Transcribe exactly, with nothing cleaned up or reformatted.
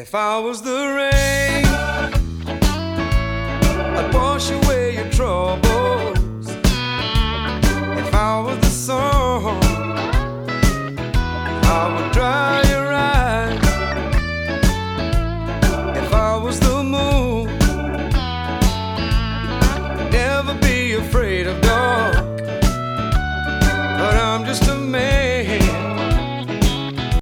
If I was the rain, I'd wash away